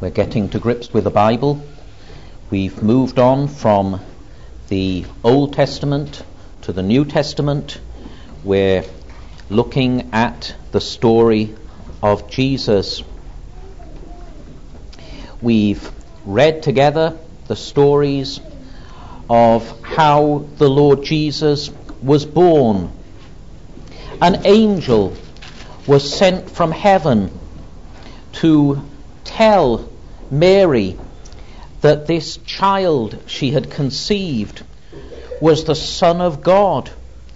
We're getting to grips with the Bible. We've moved on from the Old Testament to the New Testament. We're looking at the story of Jesus. We've read together the stories of how the Lord Jesus was born. An angel was sent from heaven to tell Mary that this child she had conceived was the Son of God.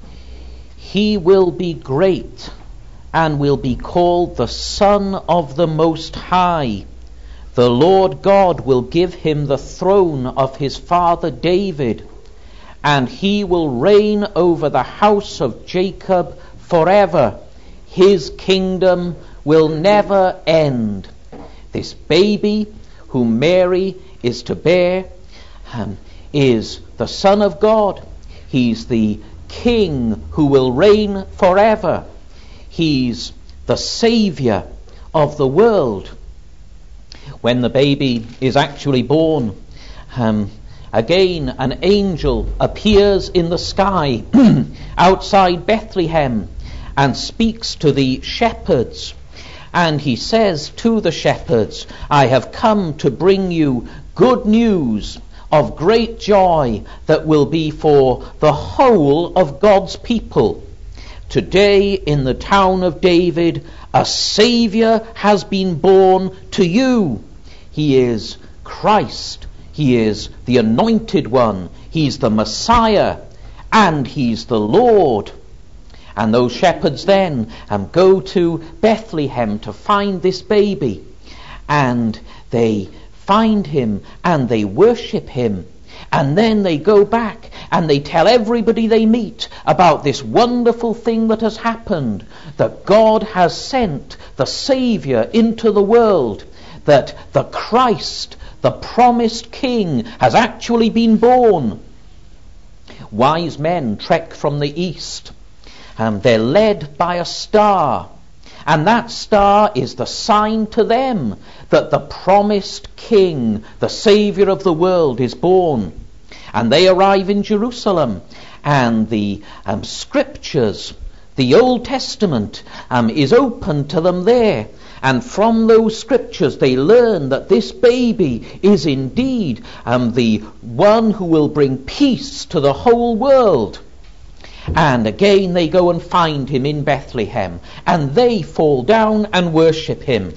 He will be great and will be called the Son of the Most High. The Lord God will give him the throne of his father David, and he will reign over the house of Jacob forever. His kingdom will never end. This baby whom Mary is to bear is the Son of God. He's the King who will reign forever. He's the Saviour of the world. When the baby is actually born, again an angel appears in the sky outside Bethlehem and speaks to the shepherds. And he says to the shepherds, I have come to bring you good news of great joy that will be for the whole of God's people. Today in the town of David, a Saviour has been born to you. He is Christ. He is the Anointed One. He's the Messiah. And he's the Lord. And those shepherds then go to Bethlehem to find this baby. And they find him and they worship him. And then they go back and they tell everybody they meet about this wonderful thing that has happened. That God has sent the Saviour into the world. That the Christ, the promised King, has actually been born. Wise men trek from the east. They're led by a star. And that star is the sign to them that the promised King, the Saviour of the world, is born. And they arrive in Jerusalem. And the Scriptures, the Old Testament, is open to them there. And from those Scriptures they learn that this baby is indeed the one who will bring peace to the whole world. And again they go and find him in Bethlehem, and they fall down and worship him.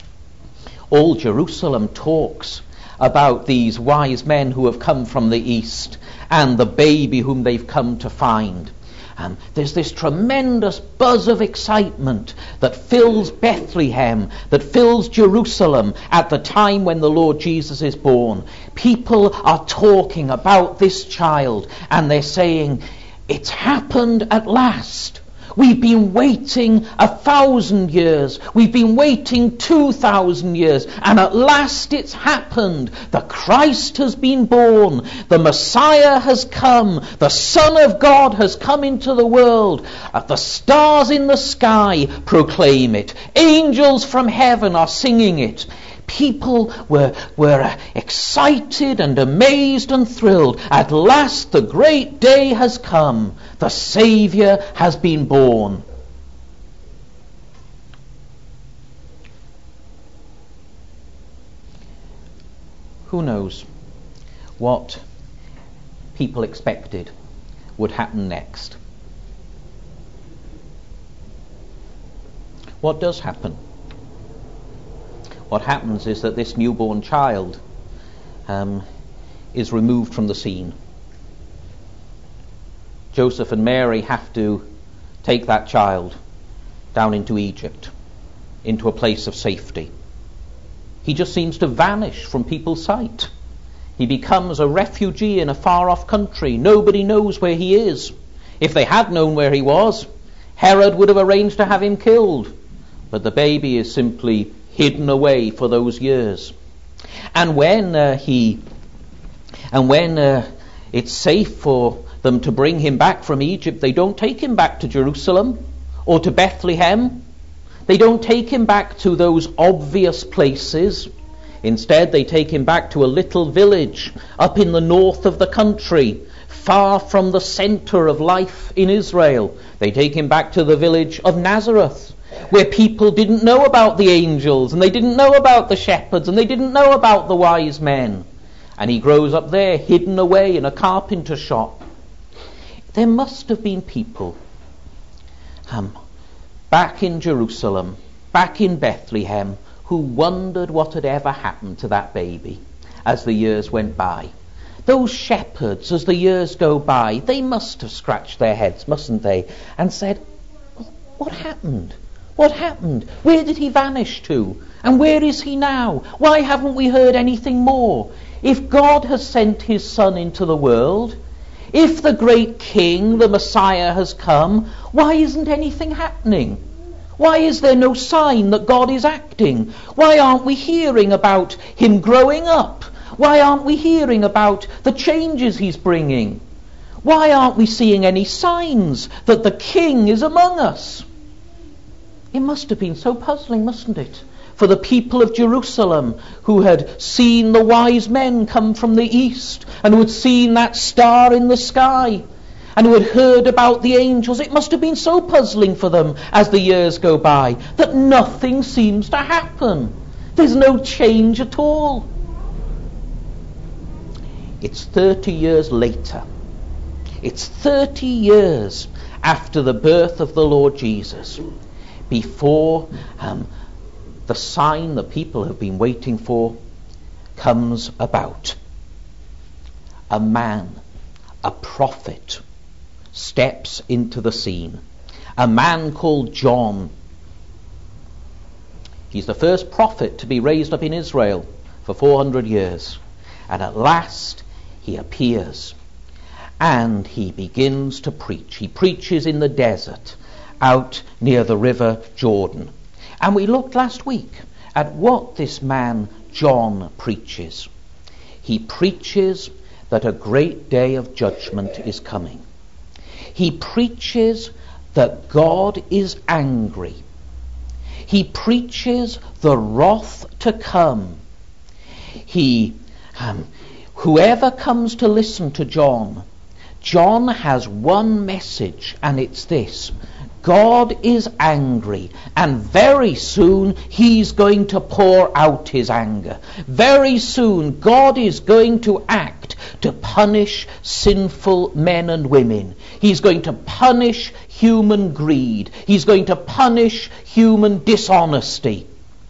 All Jerusalem talks about these wise men who have come from the east and the baby whom they've come to find. There's this tremendous buzz of excitement that fills Bethlehem, that fills Jerusalem at the time when the Lord Jesus is born. People are talking about this child, and they're saying, it's happened at last. We've been waiting 1,000 years. We've been waiting 2,000 years. And at last it's happened. The Christ has been born. The Messiah has come. The Son of God has come into the world. The stars in the sky proclaim it. Angels from heaven are singing it. People were excited and amazed and thrilled. At last the great day has come. The Saviour has been born. Who knows what people expected would happen next? What does happen? What happens is that this newborn child is removed from the scene. Joseph and Mary have to take that child down into Egypt, into a place of safety. He just seems to vanish from people's sight. He becomes a refugee in a far-off country. Nobody knows where he is. If they had known where he was, Herod would have arranged to have him killed. But the baby is simply hidden away for those years. And when it's safe for them to bring him back from Egypt, they don't take him back to Jerusalem or to Bethlehem. They don't take him back to those obvious places. Instead, they take him back to a little village up in the north of the country, far from the center of life in Israel. They take him back to the village of Nazareth, where people didn't know about the angels, and they didn't know about the shepherds, and they didn't know about the wise men. And he grows up there, hidden away in a carpenter shop. There must have been people back in Jerusalem, back in Bethlehem, who wondered what had ever happened to that baby as the years went by. Those shepherds, as the years go by, they must have scratched their heads, mustn't they, and said, what happened? What happened? Where did he vanish to? And where is he now? Why haven't we heard anything more? If God has sent his Son into the world, if the great King, the Messiah, has come, why isn't anything happening? Why is there no sign that God is acting? Why aren't we hearing about him growing up? Why aren't we hearing about the changes he's bringing? Why aren't we seeing any signs that the King is among us? It must have been so puzzling, mustn't it, for the people of Jerusalem who had seen the wise men come from the east and who had seen that star in the sky and who had heard about the angels. It must have been so puzzling for them as the years go by that nothing seems to happen. There's no change at all. It's 30 years later. It's 30 years after the birth of the Lord Jesus, before the sign that people have been waiting for comes about. A man, a prophet, steps into the scene. A man called John. He's the first prophet to be raised up in Israel for 400 years. And at last he appears and he begins to preach. He preaches in the desert out near the river Jordan. And we looked last week at what this man John preaches. He preaches that a great day of judgment is coming. He preaches that God is angry. He preaches the wrath to come. Whoever comes to listen to John has one message, and it's this: God is angry, and very soon he's going to pour out his anger. Very soon God is going to act to punish sinful men and women. He's going to punish human greed. He's going to punish human dishonesty.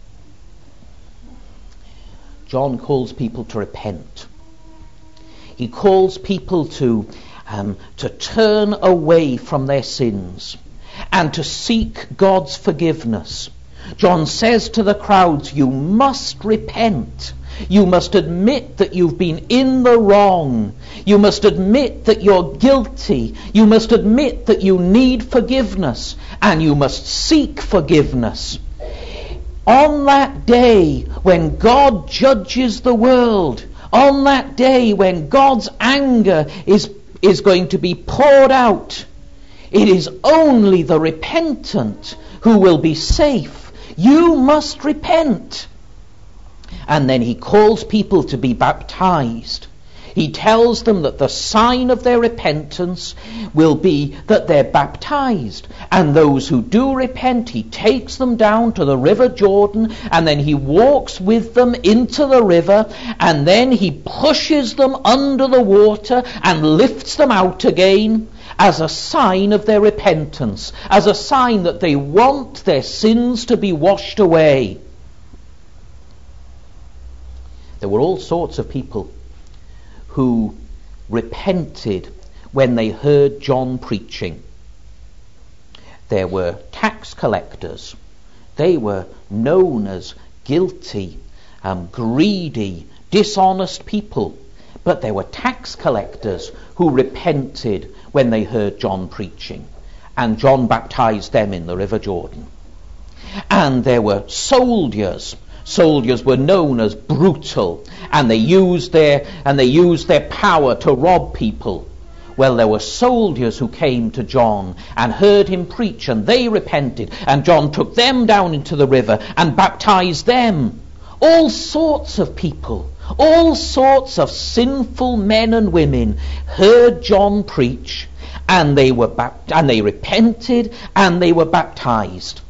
John calls people to repent. He calls people to turn away from their sins and to seek God's forgiveness. John says to the crowds, you must repent. You must admit that you've been in the wrong. You must admit that you're guilty. You must admit that you need forgiveness, and you must seek forgiveness. On that day when God judges the world, on that day when God's anger is going to be poured out, it is only the repentant who will be safe. You must repent. And then he calls people to be baptized. He tells them that the sign of their repentance will be that they're baptized. And those who do repent, he takes them down to the river Jordan, and then he walks with them into the river, and then he pushes them under the water and lifts them out again as a sign of their repentance, as a sign that they want their sins to be washed away. There were all sorts of people who repented when they heard John preaching. There were tax collectors. They were known as guilty, greedy, dishonest people. But there were tax collectors who repented when they heard John preaching. And John baptized them in the river Jordan. And there were soldiers. Soldiers were known as brutal, and they used their power to rob people. Well, there were soldiers who came to John and heard him preach, and they repented, and John took them down into the river and baptized them. All sorts of people, all sorts of sinful men and women heard John preach, and they repented and they were baptized.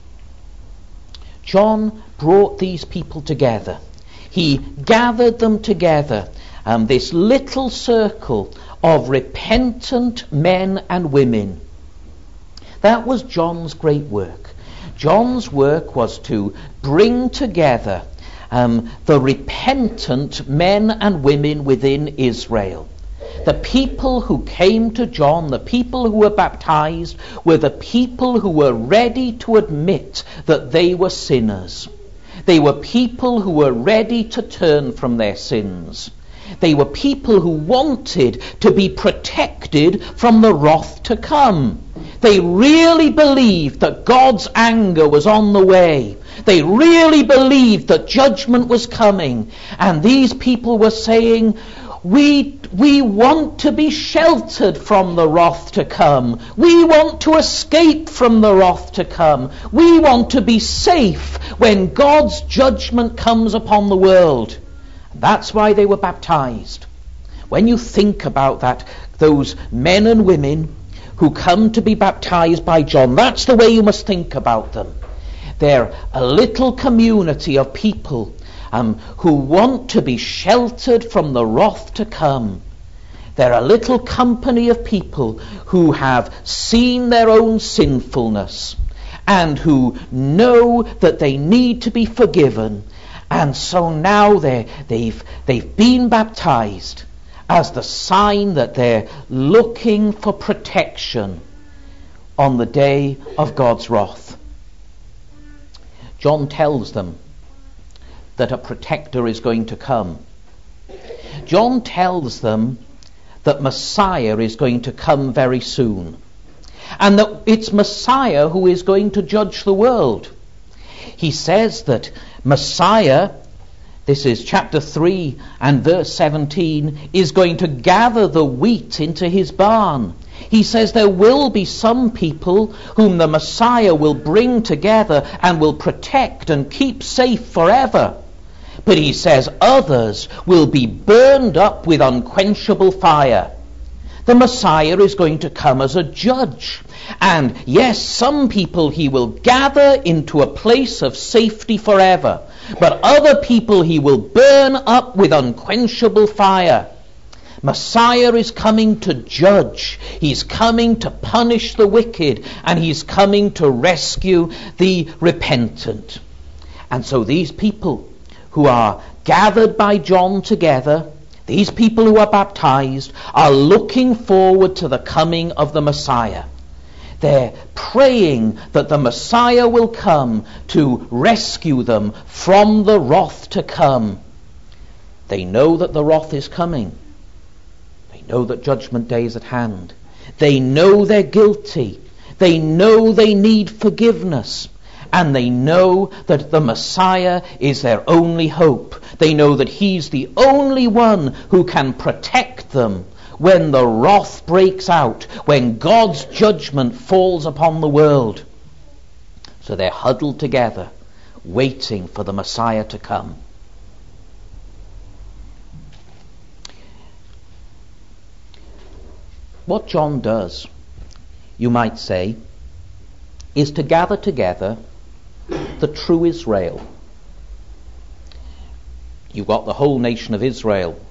John brought these people together. He gathered them together, this little circle of repentant men and women. That was John's great work. John's work was to bring together the repentant men and women within Israel. The people who came to John, the people who were baptized, were the people who were ready to admit that they were sinners. They were people who were ready to turn from their sins. They were people who wanted to be protected from the wrath to come. They really believed that God's anger was on the way. They really believed that judgment was coming. And these people were saying, we want to be sheltered from the wrath to come. We want to escape from the wrath to come. We want to be safe when God's judgment comes upon the world. That's why they were baptized. When you think about that, those men and women who come to be baptized by John, that's the way you must think about them. They're a little community of people who want to be sheltered from the wrath to come. They're a little company of people who have seen their own sinfulness and who know that they need to be forgiven. And so now they've been baptized as the sign that they're looking for protection on the day of God's wrath. John tells them that a protector is going to come. John tells them that Messiah is going to come very soon, and that it's Messiah who is going to judge the world. He says that Messiah, this is chapter 3 and verse 17, is going to gather the wheat into his barn. He says there will be some people whom the Messiah will bring together and will protect and keep safe forever. But he says others will be burned up with unquenchable fire. The Messiah is going to come as a judge. And yes, some people he will gather into a place of safety forever. But other people he will burn up with unquenchable fire. Messiah is coming to judge. He's coming to punish the wicked. And he's coming to rescue the repentant. And so these people who are gathered by John together, these people who are baptized, are looking forward to the coming of the Messiah. They're praying that the Messiah will come to rescue them from the wrath to come. They know that the wrath is coming. They know that judgment day is at hand. They know they're guilty. They know they need forgiveness. And they know that the Messiah is their only hope. They know that he's the only one who can protect them when the wrath breaks out, when God's judgment falls upon the world. So they're huddled together, waiting for the Messiah to come. What John does, you might say, is to gather together the true Israel. You've got the whole nation of Israel.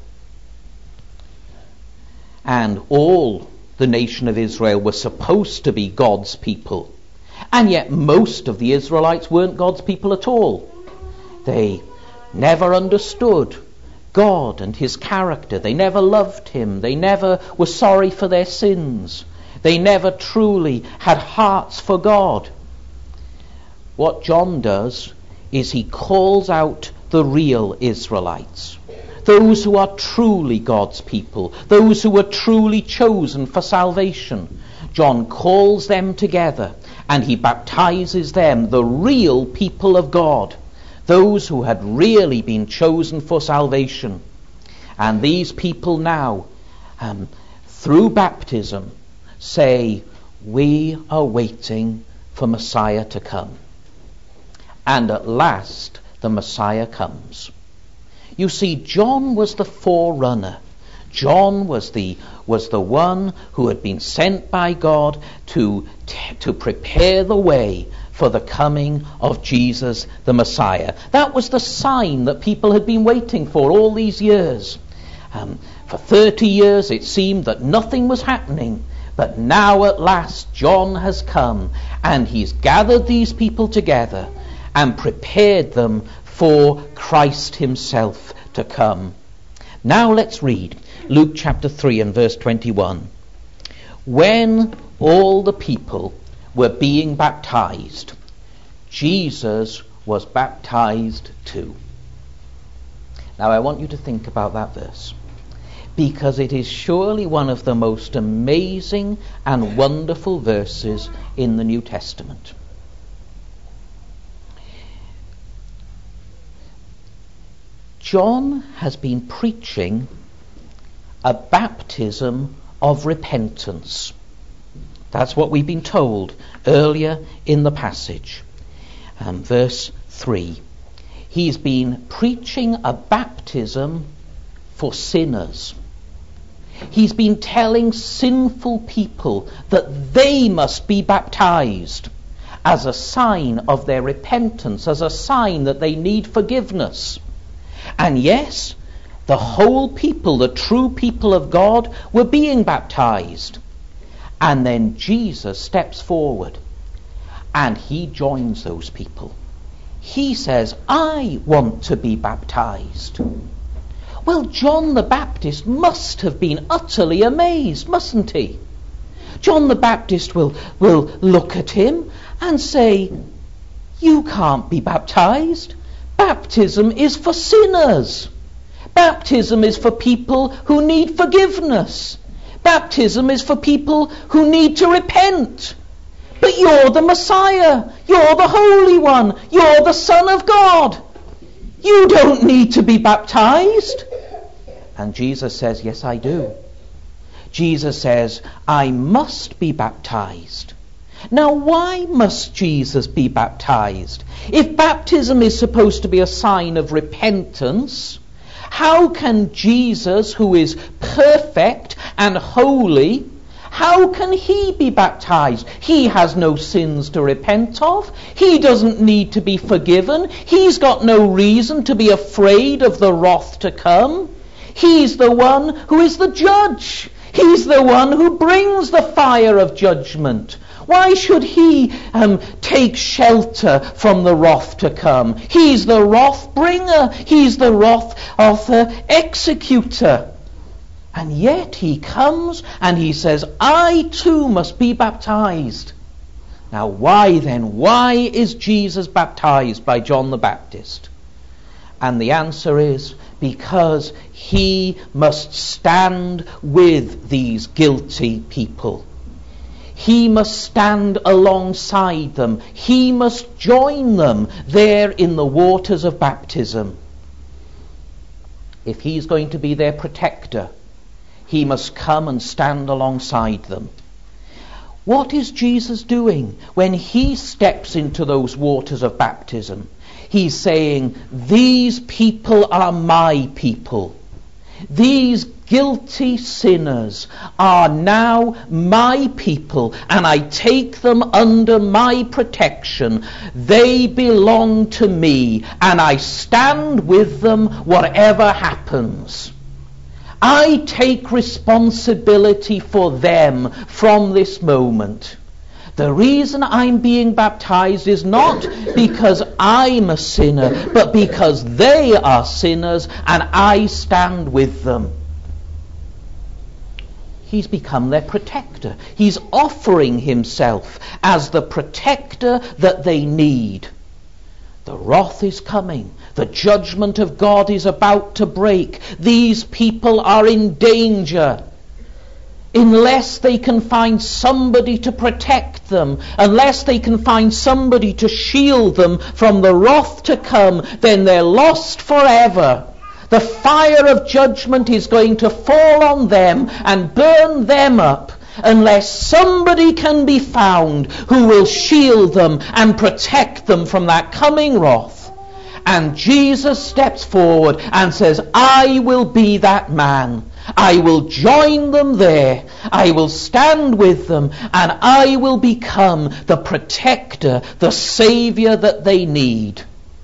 And all the nation of Israel were supposed to be God's people. And yet most of the Israelites weren't God's people at all. They never understood God and his character. They never loved him. They never were sorry for their sins. They never truly had hearts for God. What John does is he calls out the real Israelites, those who are truly God's people, those who were truly chosen for salvation. John calls them together and he baptizes them, the real people of God, those who had really been chosen for salvation. And these people now, through baptism, say, we are waiting for Messiah to come. And at last the Messiah comes. You see, John was the forerunner. John was the one who had been sent by God to prepare the way for the coming of Jesus the Messiah. That was the sign that people had been waiting for all these years. For 30 years it seemed that nothing was happening, but now at last John has come, and he's gathered these people together and prepared them for Christ himself to come. Now let's read Luke chapter 3 and verse 21. When all the people were being baptized, Jesus was baptized too. Now I want you to think about that verse, because it is surely one of the most amazing and wonderful verses in the New Testament. John has been preaching a baptism of repentance. That's what we've been told earlier in the passage. Verse 3. He's been preaching a baptism for sinners. He's been telling sinful people that they must be baptized as a sign of their repentance, as a sign that they need forgiveness. And yes, the whole people, the true people of God, were being baptized. And then Jesus steps forward and he joins those people. He says, I want to be baptized. Well, John the Baptist must have been utterly amazed, mustn't he? John the Baptist will look at him and say, you can't be baptized. Baptism is for sinners. Baptism is for people who need forgiveness. Baptism is for people who need to repent. But you're the Messiah. You're the Holy One. You're the Son of God. You don't need to be baptized. And Jesus says, yes, I do. Jesus says, I must be baptized. Now, why must Jesus be baptized? If baptism is supposed to be a sign of repentance, how can Jesus, who is perfect and holy, how can he be baptized? He has no sins to repent of. He doesn't need to be forgiven. He's got no reason to be afraid of the wrath to come. He's the one who is the judge. He's the one who brings the fire of judgment. Why should he take shelter from the wrath to come? He's the wrath bringer. He's the wrath author, executor. And yet he comes and he says, I too must be baptized. Now why then? Why is Jesus baptized by John the Baptist? And the answer is because he must stand with these guilty people. He must stand alongside them. He must join them there in the waters of baptism. If he's going to be their protector, he must come and stand alongside them. What is Jesus doing when he steps into those waters of baptism? He's saying, these people are my people. These guilty sinners are now my people, and I take them under my protection. They belong to me, and I stand with them whatever happens. I take responsibility for them from this moment. The reason I'm being baptized is not because I'm a sinner, but because they are sinners and I stand with them. He's become their protector. He's offering himself as the protector that they need. The wrath is coming. The judgment of God is about to break. These people are in danger. Unless they can find somebody to protect them, unless they can find somebody to shield them from the wrath to come, then they're lost forever. The fire of judgment is going to fall on them and burn them up unless somebody can be found who will shield them and protect them from that coming wrath. And Jesus steps forward and says, I will be that man. I will join them there. I will stand with them, and I will become the protector, the Saviour that they need.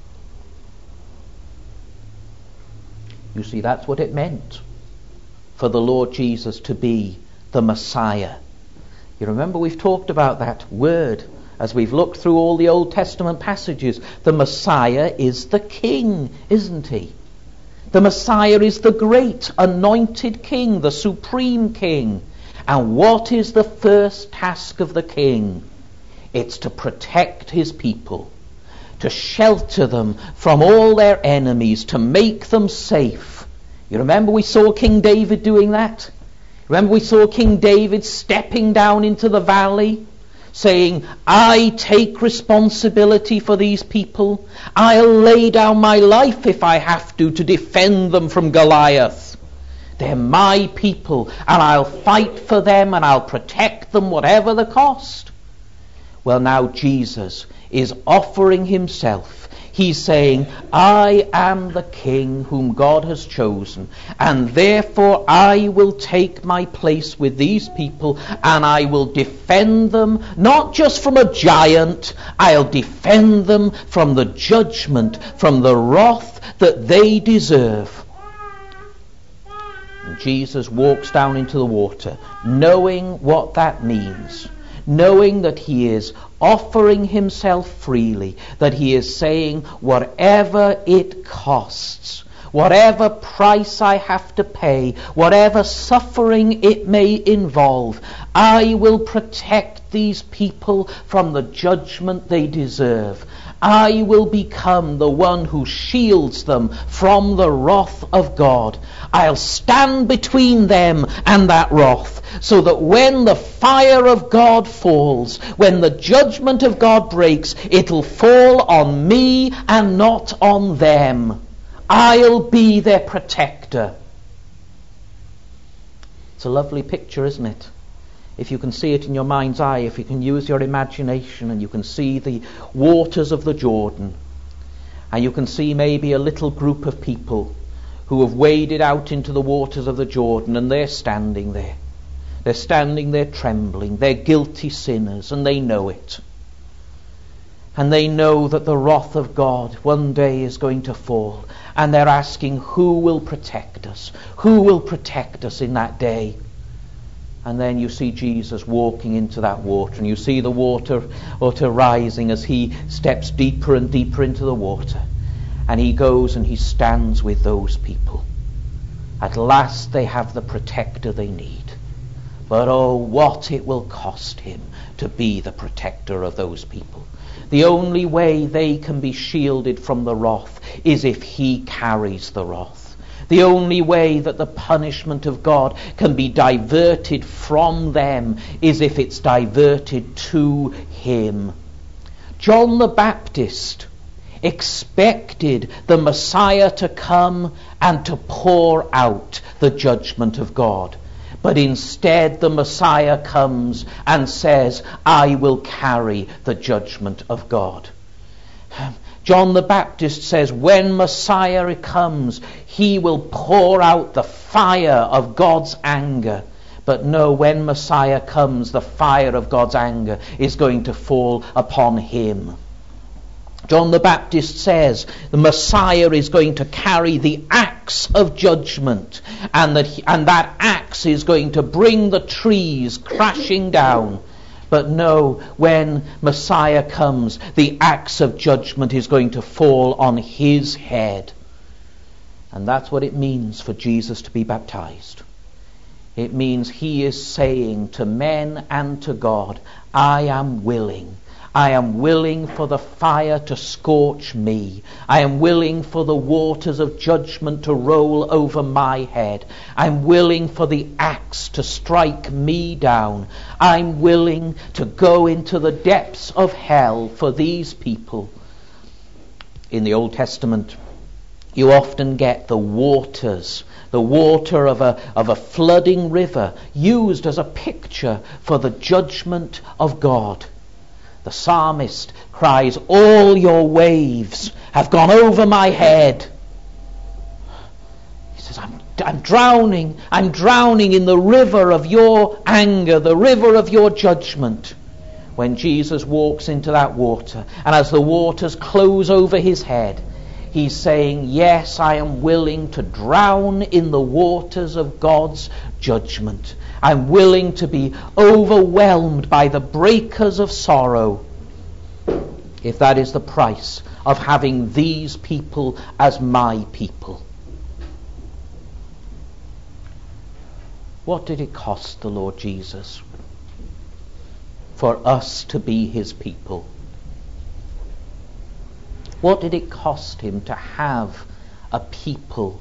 You see, that's what it meant for the Lord Jesus to be the Messiah. You remember we've talked about that word as we've looked through all the Old Testament passages. The Messiah is the King, isn't he? The Messiah is the great anointed King, the supreme King. And what is the first task of the King? It's to protect his people, to shelter them from all their enemies, to make them safe. You remember we saw King David doing that? Remember we saw King David stepping down into the valley, saying, I take responsibility for these people. I'll lay down my life if I have to defend them from Goliath. They're my people, and I'll fight for them, and I'll protect them whatever the cost. Well, now Jesus is offering himself. He's saying, I am the King whom God has chosen, and therefore I will take my place with these people, and I will defend them, not just from a giant, I'll defend them from the judgment, from the wrath that they deserve. And Jesus walks down into the water, knowing what that means, knowing that he is offering himself freely, that he is saying, whatever it costs, whatever price I have to pay, whatever suffering it may involve, I will protect these people from the judgment they deserve. I will become the one who shields them from the wrath of God. I'll stand between them and that wrath, so that when the fire of God falls, when the judgment of God breaks, it'll fall on me and not on them. I'll be their protector. It's a lovely picture, isn't it? If you can see it in your mind's eye, if you can use your imagination, and you can see the waters of the Jordan, and you can see maybe a little group of people who have waded out into the waters of the Jordan, and they're standing there. They're standing there trembling. They're guilty sinners, and they know it. And they know that the wrath of God one day is going to fall. And they're asking, who will protect us? Who will protect us in that day? And then you see Jesus walking into that water, and you see the water rising as he steps deeper and deeper into the water. And he goes and he stands with those people. At last they have the protector they need. But oh, what it will cost him to be the protector of those people. The only way they can be shielded from the wrath is if he carries the wrath. The only way that the punishment of God can be diverted from them is if it's diverted to him. John the Baptist expected the Messiah to come and to pour out the judgment of God. But instead the Messiah comes and says, I will carry the judgment of God. John the Baptist says when Messiah comes, he will pour out the fire of God's anger. But no, when Messiah comes, the fire of God's anger is going to fall upon him. John the Baptist says the Messiah is going to carry the axe of judgment, and that axe is going to bring the trees crashing down. But no, when Messiah comes, the axe of judgment is going to fall on his head. And that's what it means for Jesus to be baptized. It means he is saying to men and to God, I am willing. I am willing for the fire to scorch me. I am willing for the waters of judgment to roll over my head. I'm willing for the axe to strike me down. I'm willing to go into the depths of hell for these people. In the Old Testament, you often get the waters, the water of a flooding river, used as a picture for the judgment of God. The psalmist cries, all your waves have gone over my head. He says, I'm drowning in the river of your anger, the river of your judgment. When Jesus walks into that water, and as the waters close over his head, he's saying, yes, I am willing to drown in the waters of God's judgment. I'm willing to be overwhelmed by the breakers of sorrow, if that is the price of having these people as my people. What did it cost the Lord Jesus for us to be his people? What did it cost him to have a people?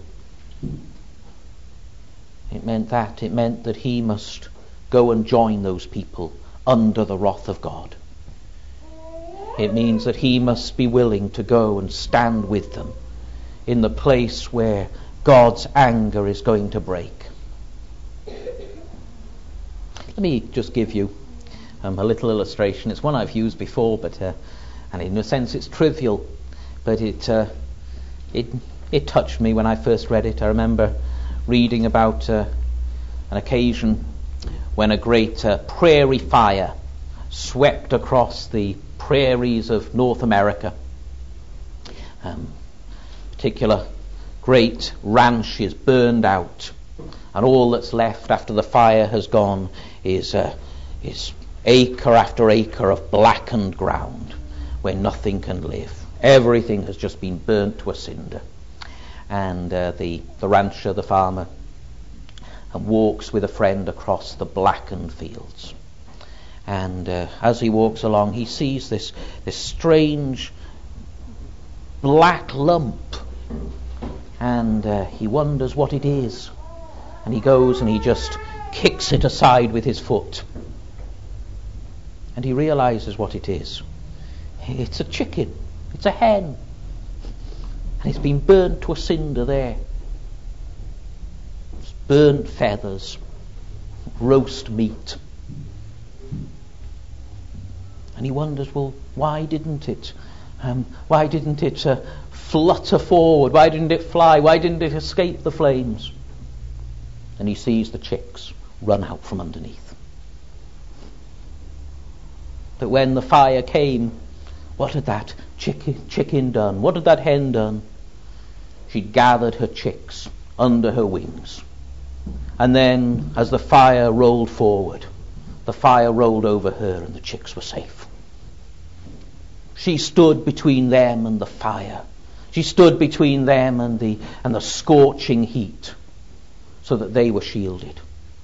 It meant that he must go and join those people under the wrath of God. It means that he must be willing to go and stand with them in the place where God's anger is going to break. Let me just give you a little illustration. It's one I've used before, but and in a sense it's trivial, but it touched me when I first read it. I remember reading about an occasion when a great prairie fire swept across the prairies of North America. Particular great ranch is burned out, and all that's left after the fire has gone is acre after acre of blackened ground where nothing can live. Everything has just been burnt to a cinder. And the rancher, the farmer, walks with a friend across the blackened fields. And as he walks along, he sees this strange black lump. And he wonders what it is. And he goes and he just kicks it aside with his foot. And he realizes what it is. It's a chicken. It's a hen. And it's been burnt to a cinder there. It's burnt feathers, roast meat. And he wonders, well, why didn't it flutter forward? Why didn't it fly? Why didn't it escape the flames? And he sees the chicks run out from underneath. But when the fire came, what had that chicken done? What had that hen done? She gathered her chicks under her wings. And then, as the fire rolled forward, the fire rolled over her and the chicks were safe. She stood between them and the fire. She stood between them and the scorching heat, so that they were shielded.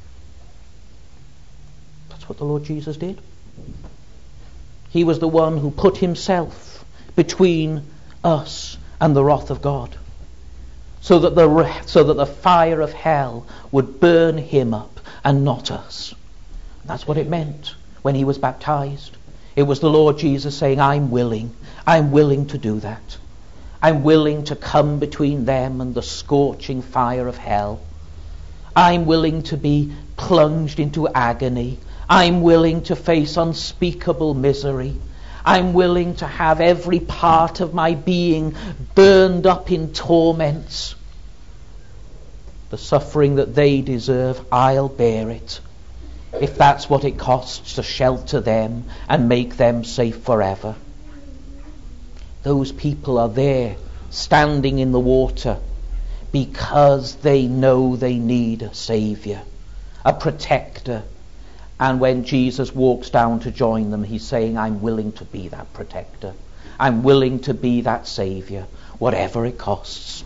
That's what the Lord Jesus did. He was the one who put himself between us and the wrath of God, so that the fire of hell would burn him up and not us. That's what it meant when he was baptized. It was the Lord Jesus saying, I'm willing to do that. I'm willing to come between them and the scorching fire of hell. I'm willing to be plunged into agony. I'm willing to face unspeakable misery. I'm willing to have every part of my being burned up in torments. The suffering that they deserve, I'll bear it, if that's what it costs to shelter them and make them safe forever. Those people are there, standing in the water, because they know they need a Saviour, a protector. And when Jesus walks down to join them, he's saying, I'm willing to be that protector. I'm willing to be that Saviour, whatever it costs.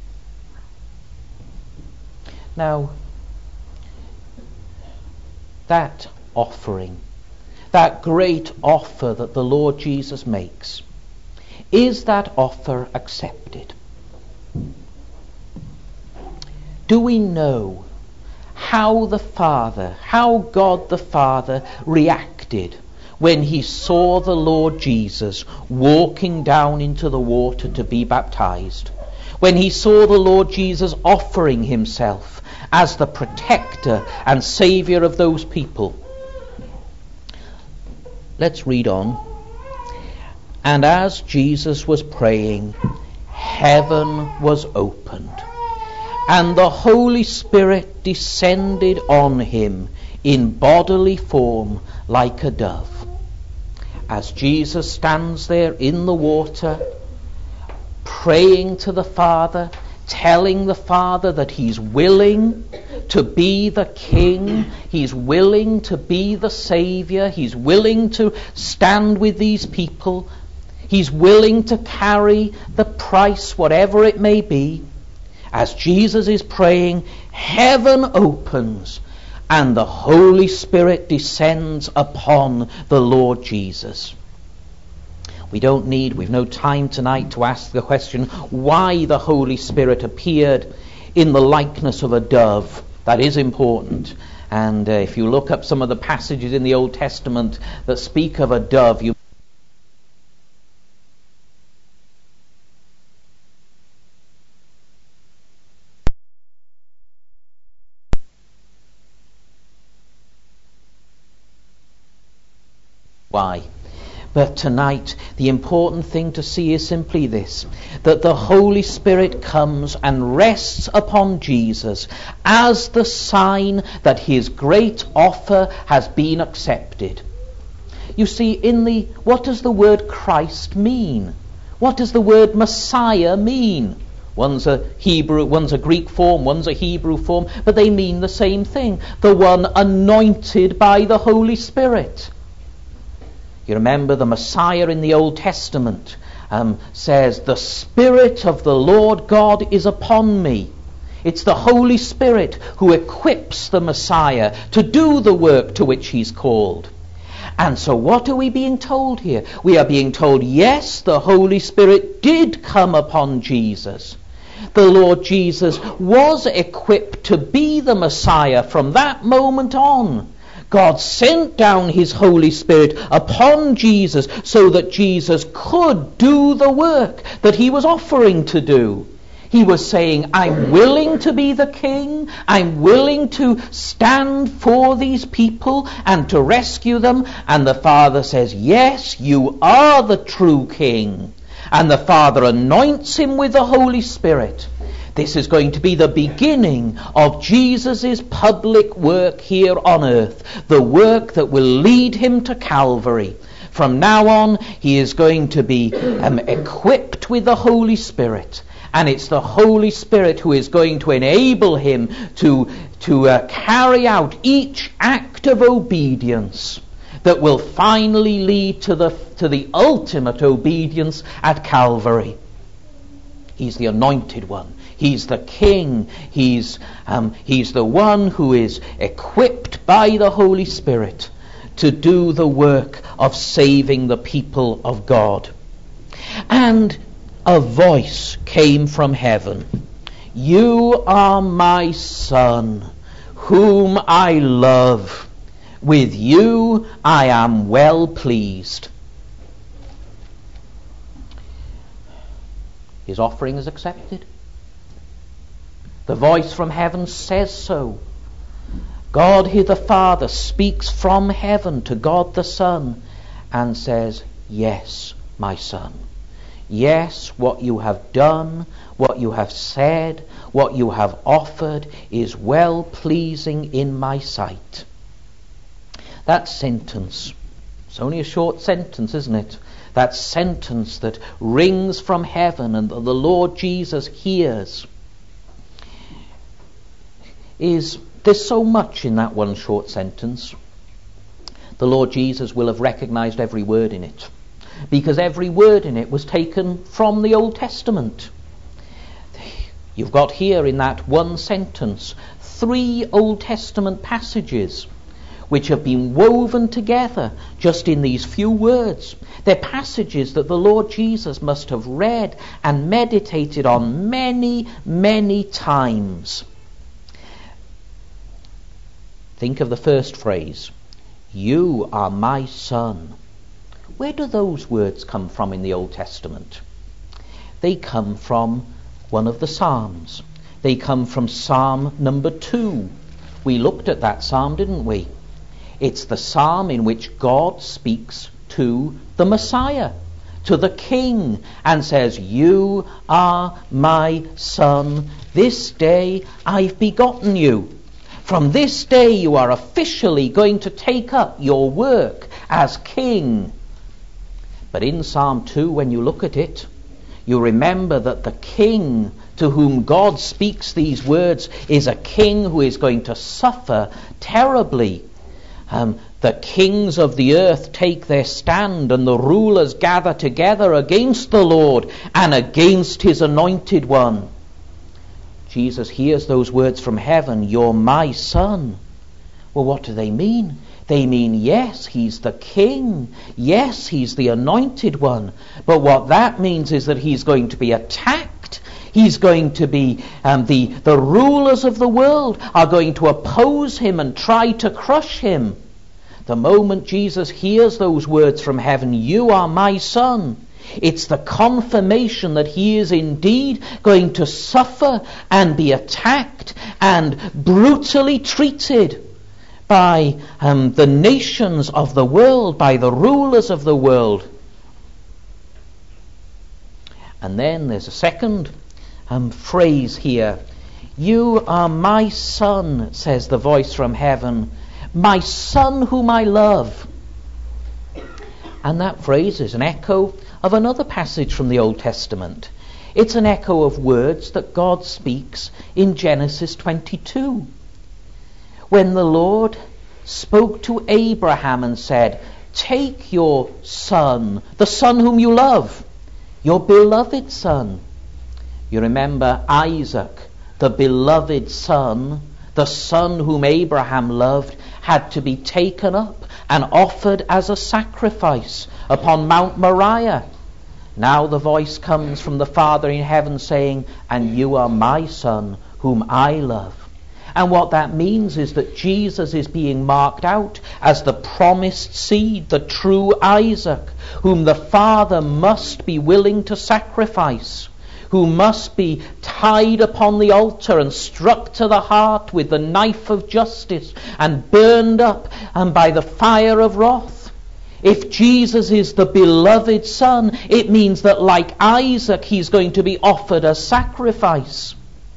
Now, that offering, that great offer that the Lord Jesus makes, is that offer accepted? Do we know how God the Father reacted when he saw the Lord Jesus walking down into the water to be baptized? When he saw the Lord Jesus offering himself as the protector and Saviour of those people? Let's read on. And as Jesus was praying, heaven was opened, and the Holy Spirit descended on him in bodily form like a dove. As Jesus stands there in the water, praying to the Father, telling the Father that he's willing to be the King, he's willing to be the Saviour, he's willing to stand with these people, he's willing to carry the price, whatever it may be. As Jesus is praying, heaven opens and the Holy Spirit descends upon the Lord Jesus. We've no time tonight to ask the question why the Holy Spirit appeared in the likeness of a dove. That is important. And if you look up some of the passages in the Old Testament that speak of a dove, why? But tonight, the important thing to see is simply this, that the Holy Spirit comes and rests upon Jesus as the sign that his great offer has been accepted. You see, what does the word Christ mean? What does the word Messiah mean? One's a Greek form, one's a Hebrew form, but they mean the same thing. The one anointed by the Holy Spirit. You remember the Messiah in the Old Testament says, the Spirit of the Lord God is upon me. It's the Holy Spirit who equips the Messiah to do the work to which he's called. And so what are we being told here? We are being told, yes, the Holy Spirit did come upon Jesus. The Lord Jesus was equipped to be the Messiah from that moment on. God sent down his Holy Spirit upon Jesus so that Jesus could do the work that he was offering to do. He was saying, I'm willing to be the King. I'm willing to stand for these people and to rescue them. And the Father says, yes, you are the true King. And the Father anoints him with the Holy Spirit. This is going to be the beginning of Jesus' public work here on earth, the work that will lead him to Calvary. From now on, he is going to be equipped with the Holy Spirit, and it's the Holy Spirit who is going to enable him to carry out each act of obedience that will finally lead to the ultimate obedience at Calvary. He's the anointed one. He's the King. He's the one who is equipped by the Holy Spirit to do the work of saving the people of God. And a voice came from heaven. You are my Son, whom I love. With you I am well pleased. His offering is accepted. The voice from heaven says so. God the Father speaks from heaven to God the Son and says, yes, my Son. Yes, what you have done, what you have said, what you have offered is well pleasing in my sight. That sentence, it's only a short sentence, isn't it? That sentence that rings from heaven and the Lord Jesus hears. There's so much in that one short sentence. The Lord Jesus will have recognized every word in it, because every word in it was taken from the Old Testament. You've got here in that one sentence 3 Old Testament passages which have been woven together just in these few words. They're passages that the Lord Jesus must have read and meditated on many, many times. Think of the first phrase, you are my Son. Where do those words come from in the Old Testament? They come from one of the Psalms. They come from Psalm number 2. We looked at that psalm, didn't we? It's the psalm in which God speaks to the Messiah, to the king and says, "You are my son. This day I've begotten you. From this day you are officially going to take up your work as king." But in Psalm 2, when you look at it, you remember that the king to whom God speaks these words is a king who is going to suffer terribly. The kings of the earth take their stand, and the rulers gather together against the Lord and against his anointed one. Jesus hears those words from heaven, "You're my son." Well, what do they mean? They mean, yes, he's the king. Yes, he's the anointed one. But what that means is that he's going to be attacked. He's going to be, the rulers of the world are going to oppose him and try to crush him. The moment Jesus hears those words from heaven, "You are my son," it's the confirmation that he is indeed going to suffer and be attacked and brutally treated by the nations of the world, by the rulers of the world. And then there's a second phrase here. "You are my son," says the voice from heaven, "my son whom I love." And that phrase is an echo of another passage from the Old Testament. It's an echo of words that God speaks in Genesis 22. When the Lord spoke to Abraham and said, "Take your son, the son whom you love, your beloved son." You remember Isaac, the beloved son, the son whom Abraham loved, had to be taken up and offered as a sacrifice upon Mount Moriah. Now the voice comes from the Father in heaven saying, "And you are my son whom I love." And what that means is that Jesus is being marked out as the promised seed, the true Isaac, whom the Father must be willing to sacrifice, who must be tied upon the altar and struck to the heart with the knife of justice and burned up by the fire of wrath. If Jesus is the beloved son, it means that like Isaac, he's going to be offered as sacrifice.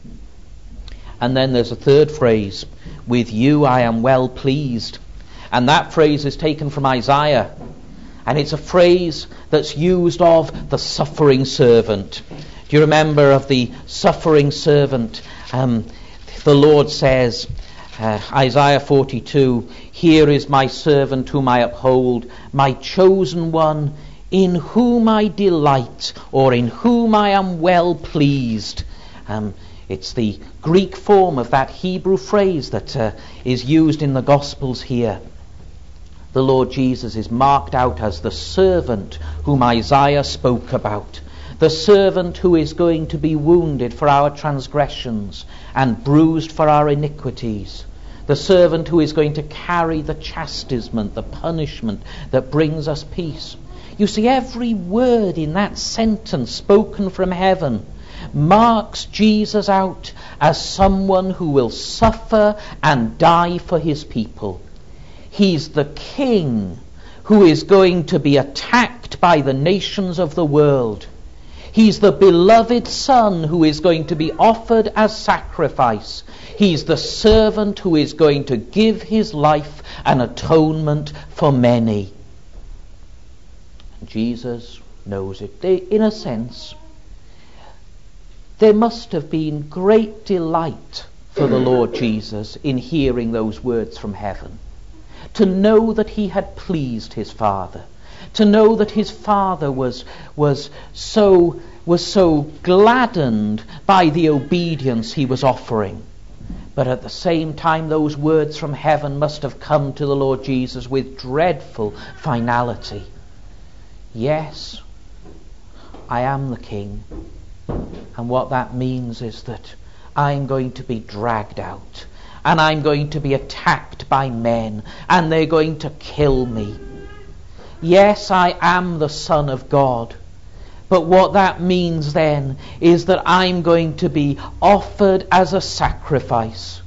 And then there's a third phrase, "With you I am well pleased." And that phrase is taken from Isaiah. And it's a phrase that's used of the suffering servant. Do you remember of the suffering servant? The Lord says, Isaiah 42, "Here is my servant whom I uphold, my chosen one, in whom I delight," or "in whom I am well pleased." It's the Greek form of that Hebrew phrase that is used in the Gospels here. The Lord Jesus is marked out as the servant whom Isaiah spoke about. The servant who is going to be wounded for our transgressions and bruised for our iniquities. The servant who is going to carry the chastisement, the punishment that brings us peace. You see, every word in that sentence spoken from heaven marks Jesus out as someone who will suffer and die for his people. He's the king who is going to be attacked by the nations of the world. He's the beloved son who is going to be offered as sacrifice. He's the servant who is going to give his life an atonement for many. Jesus knows it. In a sense, there must have been great delight for the Lord Jesus in hearing those words from heaven. To know that he had pleased his Father. To know that his Father was so gladdened by the obedience he was offering. But at the same time, those words from heaven must have come to the Lord Jesus with dreadful finality. Yes, I am the king. And what that means is that I'm going to be dragged out. And I'm going to be attacked by men. And they're going to kill me. Yes, I am the Son of God. But what that means then is that I'm going to be offered as a sacrifice.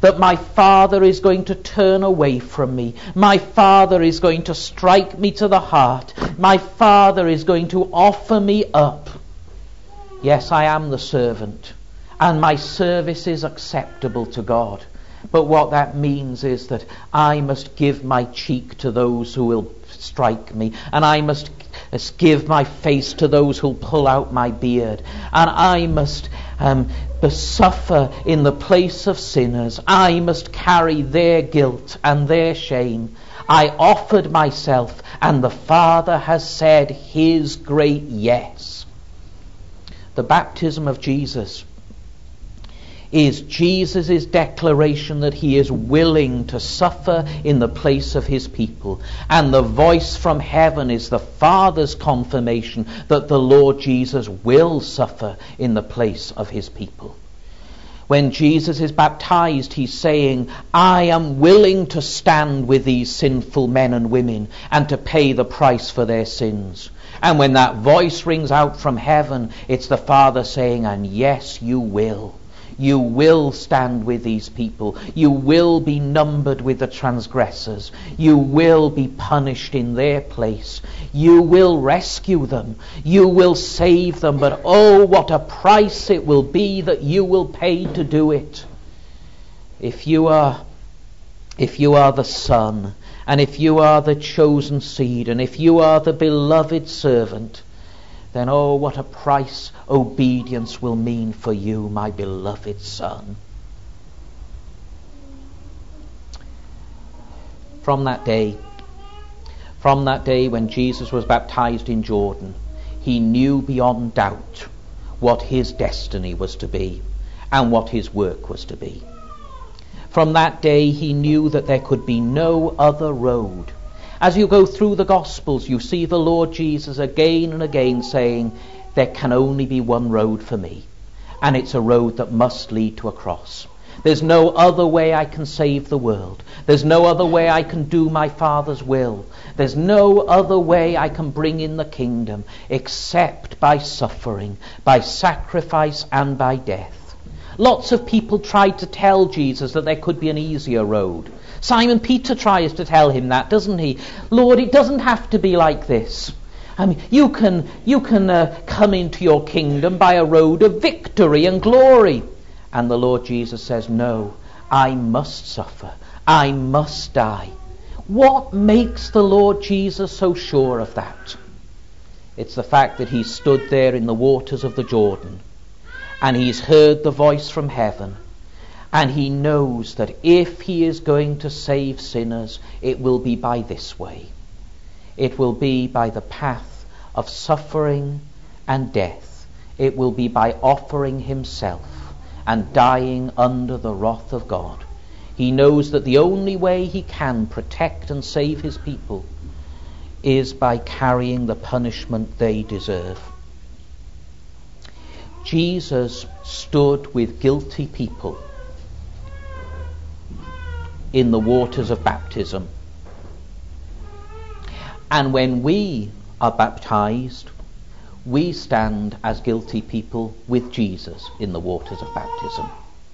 that my Father is going to turn away from me. My Father is going to strike me to the heart. My Father is going to offer me up. Yes, I am the servant, and my service is acceptable to God. But what that means is that I must give my cheek to those who will strike me, and I must give my face to those who pull out my beard, and I must suffer in the place of sinners. I must carry their guilt and their shame. I offered myself, and the Father has said his great yes. The baptism of Jesus is Jesus' declaration that he is willing to suffer in the place of his people. And the voice from heaven is the Father's confirmation that the Lord Jesus will suffer in the place of his people. When Jesus is baptized, he's saying, I am willing to stand with these sinful men and women and to pay the price for their sins. And when that voice rings out from heaven, it's the Father saying, and yes, you will. You will stand with these people. You will be numbered with the transgressors. You will be punished in their place. You will rescue them. You will save them. But oh, what a price it will be that you will pay to do it. If you are the Son, and if you are the chosen seed, and if you are the beloved servant, then oh, what a price obedience will mean for you, my beloved Son. From that day when Jesus was baptized in Jordan, he knew beyond doubt what his destiny was to be and what his work was to be. From that day he knew that there could be no other road. As you go through the Gospels, you see the Lord Jesus again and again saying, there can only be one road for me, and it's a road that must lead to a cross. There's no other way I can save the world. There's no other way I can do my Father's will. There's no other way I can bring in the kingdom except by suffering, by sacrifice, and by death. Lots of people tried to tell Jesus that there could be an easier road. Simon Peter tries to tell him that, doesn't he? Lord, it doesn't have to be like this. I mean, you can come into your kingdom by a road of victory and glory. And the Lord Jesus says, no, I must suffer. I must die. What makes the Lord Jesus so sure of that? It's the fact that he stood there in the waters of the Jordan, and he's heard the voice from heaven. And he knows that if he is going to save sinners, it will be by this way. It will be by the path of suffering and death. It will be by offering himself and dying under the wrath of God. He knows that the only way he can protect and save his people is by carrying the punishment they deserve. Jesus stood with guilty people in the waters of baptism. And when we are baptized, we stand as guilty people with Jesus in the waters of baptism.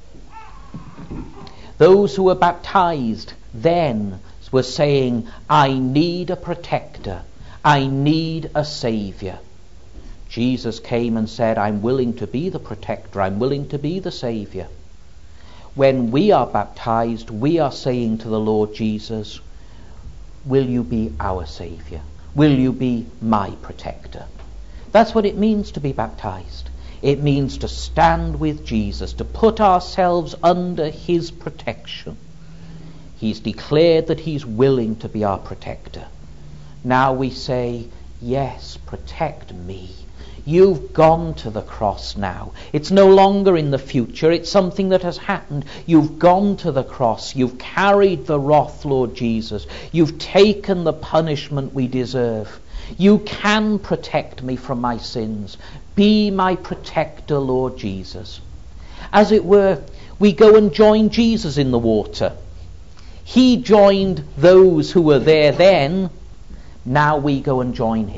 Those who were baptized then were saying, I need a protector. I need a saviour. Jesus came and said, I'm willing to be the protector. I'm willing to be the saviour. When we are baptized, we are saying to the Lord Jesus, will you be our saviour? Will you be my protector? That's what it means to be baptized. It means to stand with Jesus, to put ourselves under his protection. He's declared that he's willing to be our protector. Now we say, yes, protect me. You've gone to the cross now. It's no longer in the future. It's something that has happened. You've gone to the cross. You've carried the wrath, Lord Jesus. You've taken the punishment we deserve. You can protect me from my sins. Be my protector, Lord Jesus. As it were, we go and join Jesus in the water. He joined those who were there then. Now we go and join him.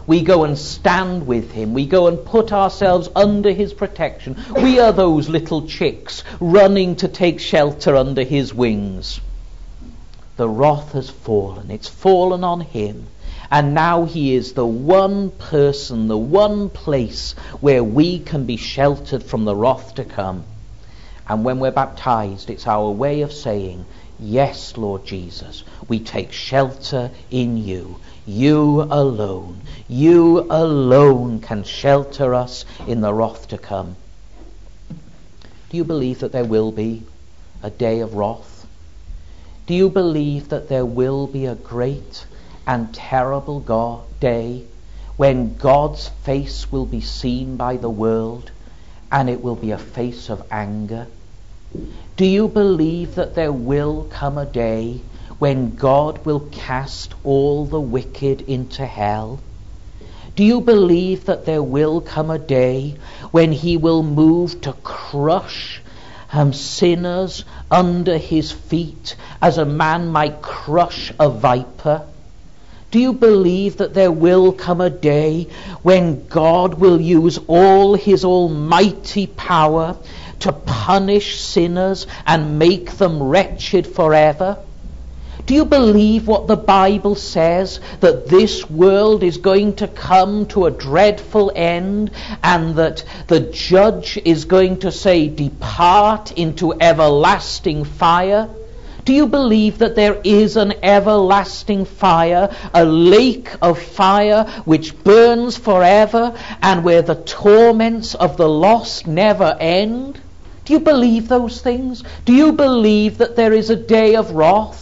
We go and stand with him. We go and put ourselves under his protection. We are those little chicks running to take shelter under his wings. The wrath has fallen. It's fallen on him. And now he is the one person, the one place where we can be sheltered from the wrath to come. And when we're baptized, it's our way of saying, yes, Lord Jesus, we take shelter in you. You alone can shelter us in the wrath to come. Do you believe that there will be a day of wrath? Do you believe that there will be a great and terrible day when God's face will be seen by the world, and it will be a face of anger? Do you believe that there will come a day when God will cast all the wicked into hell? Do you believe that there will come a day when he will move to crush sinners under his feet as a man might crush a viper? Do you believe that there will come a day when God will use all his almighty power to punish sinners and make them wretched forever? Do you believe what the Bible says, that this world is going to come to a dreadful end, and that the judge is going to say, depart into everlasting fire? Do you believe that there is an everlasting fire, a lake of fire which burns forever, and where the torments of the lost never end? Do you believe those things? Do you believe that there is a day of wrath?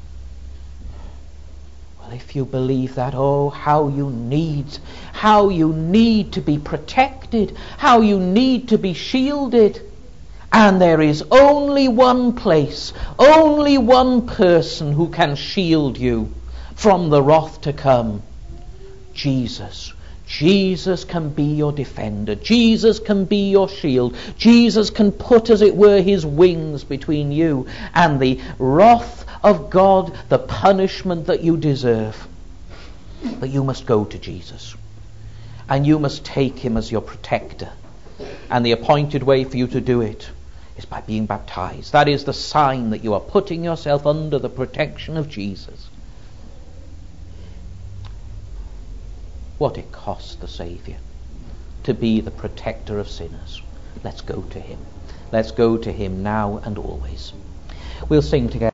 Well, if you believe that, oh, how you need to be protected, how you need to be shielded. And there is only one place, only one person who can shield you from the wrath to come. Jesus. Jesus can be your defender. Jesus can be your shield. Jesus can put, as it were, his wings between you and the wrath of God, the punishment that you deserve. But you must go to Jesus. And you must take him as your protector. And the appointed way for you to do it is by being baptized. That is the sign that you are putting yourself under the protection of Jesus. What it cost the Saviour to be the protector of sinners. Let's go to him. Let's go to him now and always. We'll sing together.